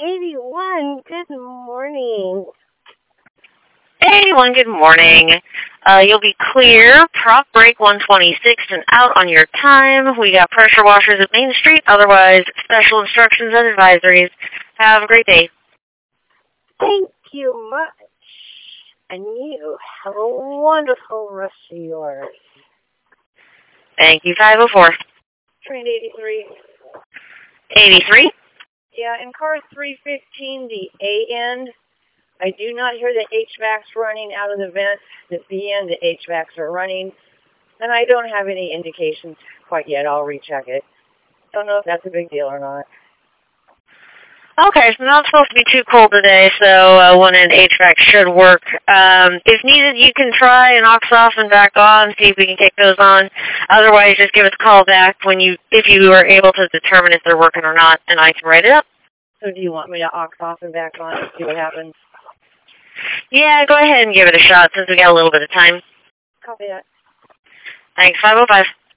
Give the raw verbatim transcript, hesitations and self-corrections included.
eighty-one, good morning. eighty-one, good morning. Uh, you'll be clear. Prop break one twenty-six and out on your time. We got pressure washers at Main Street. Otherwise, special instructions and advisories. Have a great day. Thank you much. And you have a wonderful rest of yours. Thank you, five oh four. Train eighty-three. eighty-three. Yeah, in car three fifteen, the A end, I do not hear the H V A Cs running out of the vent. The B end, the H V A Cs are running. And I don't have any indications quite yet. I'll recheck it. Don't know if that's a big deal or not. Okay, so not supposed to be too cold today, so uh, one end H V A C should work. Um, if needed, you can try an aux off and back on, see if we can kick those on. Otherwise, just give us a call back when you, if you are able to determine if they're working or not, and I can write it up. So do you want me to aux off and back on and see what happens? Yeah, go ahead and give it a shot since we got a little bit of time. Copy that. Thanks, five oh five.